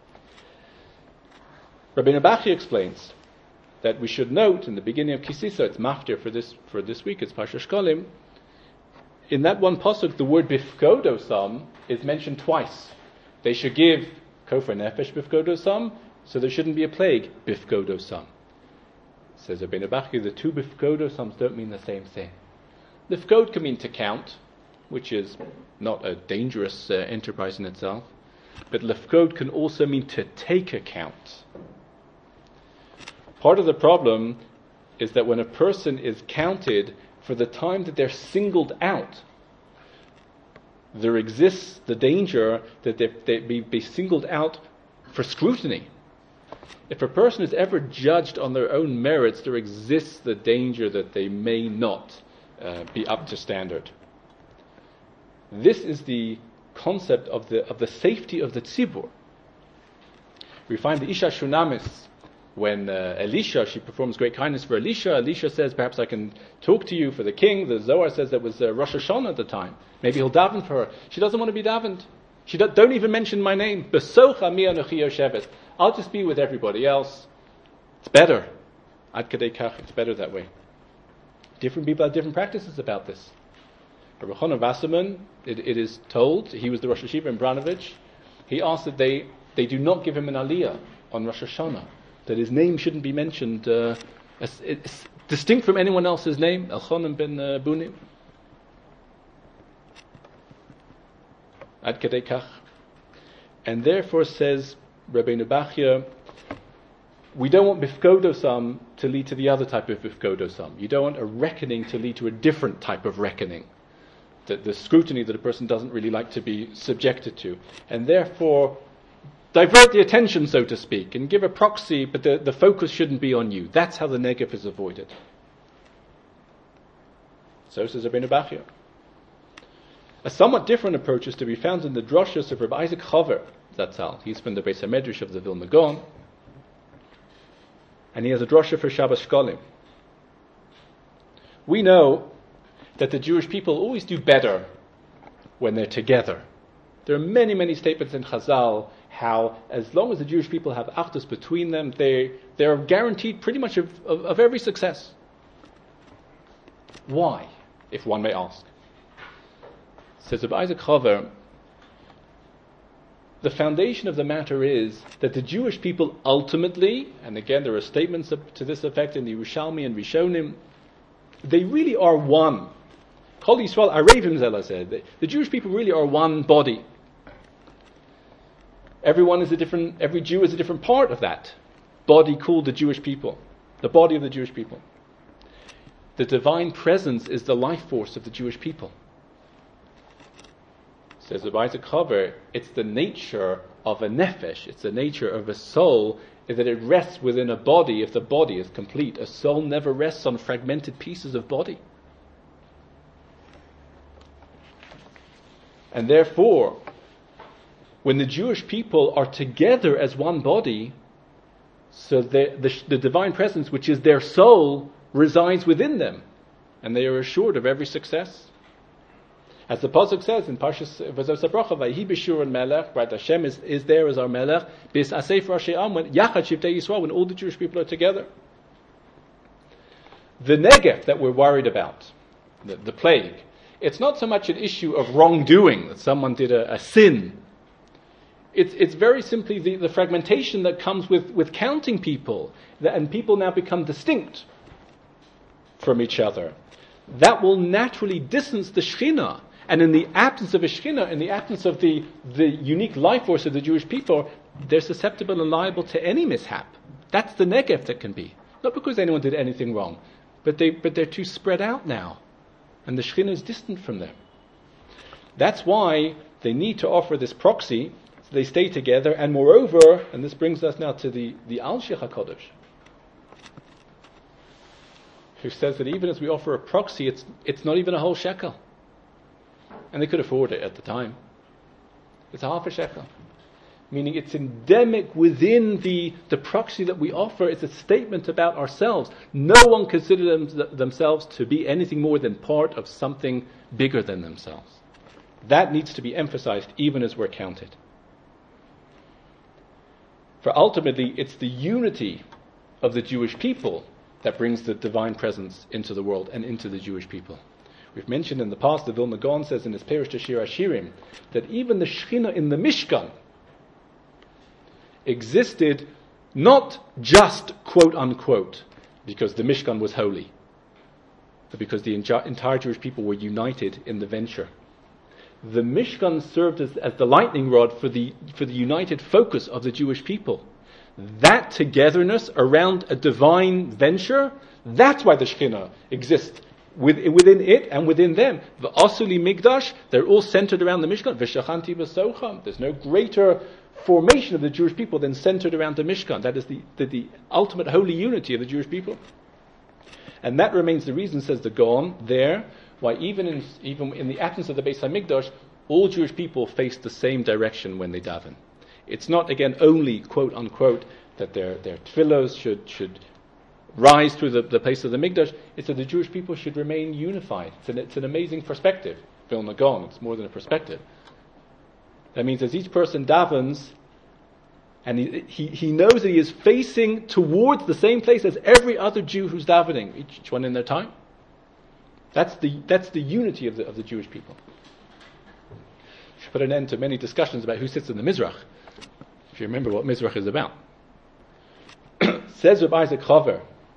Rabbeinu Bachya explains that we should note in the beginning of Kisisa, it's maftir for this week, it's Parsha Shkolim. In that one pasuk, the word bifkodosam is mentioned twice. They should give kofer nefesh bifkodosam, so there shouldn't be a plague bifkodosam. Says Rabbeinu Bachya, the two bifkodosams don't mean the same thing. Lifkod can mean to count, which is not a dangerous enterprise in itself. But lifkod can also mean to take account. Part of the problem is that when a person is counted for the time that they're singled out, there exists the danger that they be singled out for scrutiny. If a person is ever judged on their own merits, there exists the danger that they may not be up to standard. This is the concept of the safety of the tzibur. We find the Isha Shunamis, when Elisha, she performs great kindness for Elisha. Elisha says, perhaps I can talk to you for the king. The Zohar says that was Rosh Hashanah at the time. Maybe he'll daven for her. She doesn't want to be davened. She don't even mention my name. Besocha mi anochi yoshevet. I'll just be with everybody else. It's better. Ad kadei kach, it's better that way. Different people have different practices about this. Rabbi Chanan Wasserman, it is told, he was the Rosh Hashiva in Branovich, he asked that they do not give him an aliyah on Rosh Hashanah, that his name shouldn't be mentioned as distinct from anyone else's name, Elchanan ben Bunim. Ad kadei kach. And therefore, says Rabbeinu Bachya, we don't want bifkodosam to lead to the other type of bifkodosam. You don't want a reckoning to lead to a different type of reckoning. The scrutiny that a person doesn't really like to be subjected to. And therefore, divert the attention, so to speak, and give a proxy, but the focus shouldn't be on you. That's how the negef is avoided. So says Rabbeinu Bachya. A somewhat different approach is to be found in the drashos of Rabbi Isaac Chaver Zatzal. He's from the Beis HaMedrash of the Vilna Gaon. And he has a drasha for Shabbos Shkolim. We know that the Jewish people always do better when they're together. There are many, many statements in Chazal how, as long as the Jewish people have achdus between them, they're guaranteed pretty much of every success. Why, if one may ask? Says Rabbi Isaac Chaver, the foundation of the matter is that the Jewish people ultimately, and again there are statements to this effect in the Yerushalmi and Rishonim, they really are one. Kol Yisrael Arevim Zela said, the Jewish people really are one body. Every Jew is a different part of that body called the Jewish people, the body of the Jewish people. the divine presence is the life force of the Jewish people. Says Rabbi Isaac Chaver, it's the nature of a nefesh, it's the nature of a soul, is that it rests within a body if the body is complete. A soul never rests on fragmented pieces of body. And therefore, when the Jewish people are together as one body, so the divine presence, which is their soul, resides within them, and they are assured of every success. As the pasuk says in Parshas V'zos HaBracha, "Vayhi b'shur melech," right? Hashem is there as our melech. Bis asef rashi am, when yachad shivtei Yisrael, when all the Jewish people are together. The negef that we're worried about, the plague, it's not so much an issue of wrongdoing, that someone did a sin. It's very simply the fragmentation that comes with counting people, and people now become distinct from each other. That will naturally distance the Shekhinah. And in the absence of a Shekhinah, in the absence of the unique life force of the Jewish people, they're susceptible and liable to any mishap. That's the negef that can be. Not because anyone did anything wrong, but they're too spread out now. And the Shekhinah is distant from them. That's why they need to offer this proxy, so they stay together, and moreover, and this brings us now to the Al-Sheikh HaKadosh, who says that even as we offer a proxy, it's not even a whole shekel. And they could afford it at the time. It's half a shekel. Meaning it's endemic within the proxy that we offer. It's a statement about ourselves. No one considers themselves to be anything more than part of something bigger than themselves. That needs to be emphasized even as we're counted. For ultimately, it's the unity of the Jewish people that brings the divine presence into the world and into the Jewish people. We've mentioned in the past, the Vilna Gaon says in his Perush to Shir HaShirim, that even the Shekhinah in the Mishkan existed not just, quote unquote, because the Mishkan was holy, but because the entire Jewish people were united in the venture. The Mishkan served as the lightning rod for the united focus of the Jewish people. That togetherness around a divine venture, that's why the Shekhinah exists within it and within them. The Asuli Migdash, they're all centered around the Mishkan. V'shachanti b'socham. There's no greater formation of the Jewish people than centered around the Mishkan. That is the ultimate holy unity of the Jewish people. And that remains the reason, says the Gaon, there, why even in the absence of the Beis HaMikdash, all Jewish people face the same direction when they daven. It's not, again, only, quote unquote, that their tefillos should rise through the place of the Mikdash. It's that the Jewish people should remain unified. It's an amazing perspective. Vilna Gaon, it's more than a perspective. That means as each person davens, and he knows that he is facing towards the same place as every other Jew who's davening, each one in their time. That's the unity of the Jewish people. Should put an end to many discussions about who sits in the Mizrach, if you remember what Mizrach is about. Says Rabbi Isaac Chaver,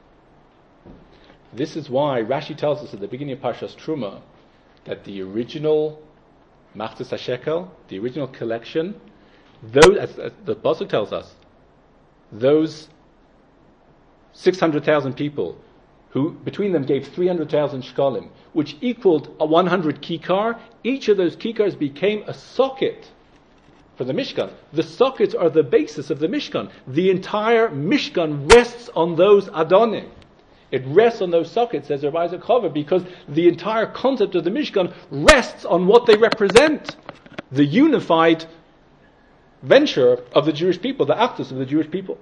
this is why Rashi tells us at the beginning of Parshas Truma that the original Machzos HaShekel, the original collection, those, as the pasuk tells us, those 600,000 people who between them gave 300,000 shkalim, which equaled a 100 kikar, each of those kikars became a socket for the Mishkan. The sockets are the basis of the Mishkan. The entire Mishkan rests on those Adonim. It rests on those sockets, says Rabbi Isaac Chaver, because the entire concept of the Mishkan rests on what they represent. The unified venture of the Jewish people, the actus of the Jewish people.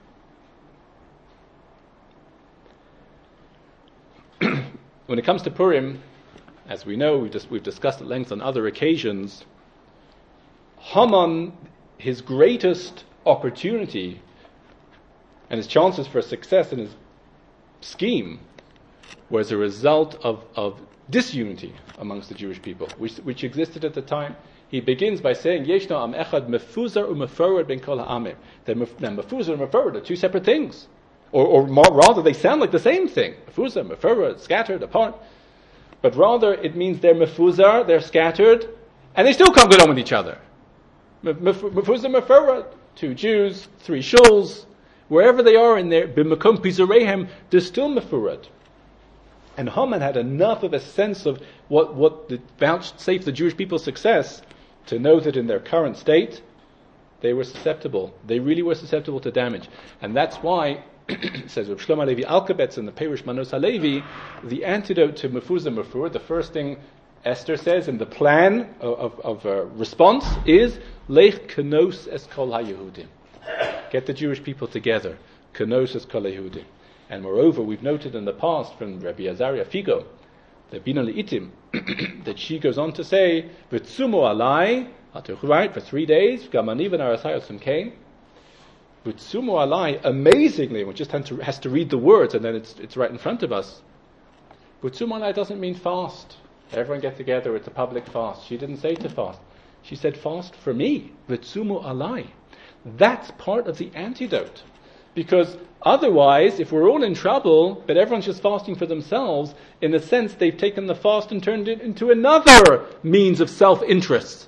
When it comes to Purim, as we know, we've discussed at length on other occasions, Haman, his greatest opportunity and his chances for success in his scheme was a result of disunity amongst the Jewish people, which existed at the time. He begins by saying, Yeshna am echad mefuzar u'meforad ben kol ha'amim. That mefuzar and meforad are two separate things. Or rather, they sound like the same thing. Mefuzar, meforad, scattered, apart. But rather, it means they're mefuzar, they're scattered, and they still can't get on with each other. Mefuzar, meforad, 2 Jews, 3 shuls, wherever they are in their b'makom pizarehem, they're still mefurad. And Haman had enough of a sense of what vouchsafed the Jewish people's success to know that in their current state, they were susceptible. They really were susceptible to damage. And that's why, says Reb Shlomo Levi Alkabetz in the Perush Manos HaLevi, the antidote to Mefuzah Mefur, the first thing Esther says in the plan of response is, Lech Kenos es kol ha-Yehudim. Get the Jewish people together. Kenos es kol ha-Yehudim. And moreover, we've noted in the past from Rabbi Azaria Figo, the Bina Le'itim, that she goes on to say, V'tzumo alai, right, for 3 days, Gamani v'narasai osem kain. V'tzumo alai, amazingly, we just has to read the words and then it's right in front of us. V'tzumo alai doesn't mean fast. Everyone get together, it's a public fast. She didn't say to fast. She said fast for me. V'tzumo alai. That's part of the antidote. Because otherwise, if we're all in trouble, but everyone's just fasting for themselves, in a sense they've taken the fast and turned it into another means of self-interest.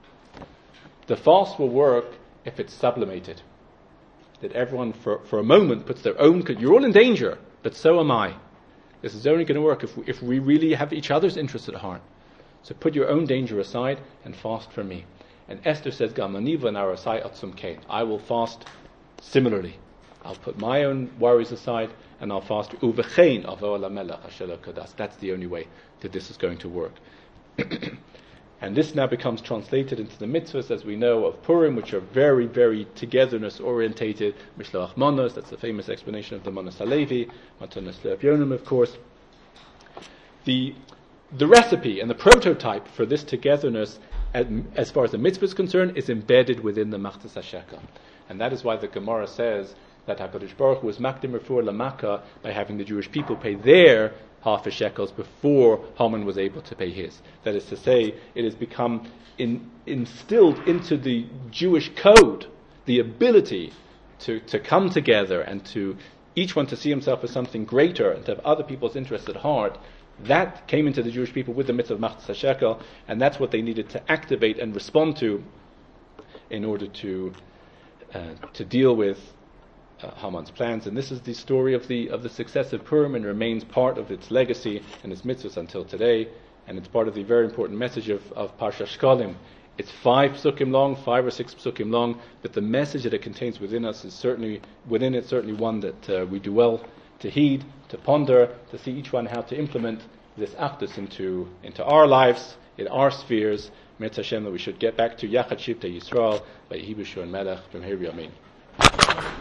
The fast will work if it's sublimated. That everyone for a moment puts their own, you're all in danger, but so am I. This is only going to work if we really have each other's interests at heart. So put your own danger aside and fast for me. And Esther says, Gamani v'narasai atzum kain. I will fast similarly. I'll put my own worries aside and I'll fast. Uvechein avo lamelech asher lo kadas. That's the only way that this is going to work. And this now becomes translated into the mitzvahs, as we know, of Purim, which are very, very togetherness orientated. Mishloach Manos, that's the famous explanation of the Manos HaLevi. Matanos Le'Avyonim, of course. The recipe and the prototype for this togetherness, as far as the mitzvah is concerned, is embedded within the Machzas HaShekel. And that is why the Gemara says that HaKadosh Baruch Hu was makdim refuah lamaka by having the Jewish people pay their half a shekels before Haman was able to pay his. That is to say, it has become instilled into the Jewish code the ability to come together and to each one to see himself as something greater and to have other people's interests at heart. That came into the Jewish people with the mitzvah of Machzas HaShekel, and that's what they needed to activate and respond to in order to deal with Haman's plans. And this is the story of the success of Purim, and remains part of its legacy and its mitzvahs until today. And it's part of the very important message of Parsha Shkalim. It's 5 psukim long, 5 or 6 psukim long, but the message that it contains within us is certainly one that we do well to heed, to ponder, to see each one how to implement this achdus into our lives, in our spheres. Mitzvah Hashem, that we should get back to Yachad Shivtei Yisrael by Yehi B'Shur Melech from Hiri Amen.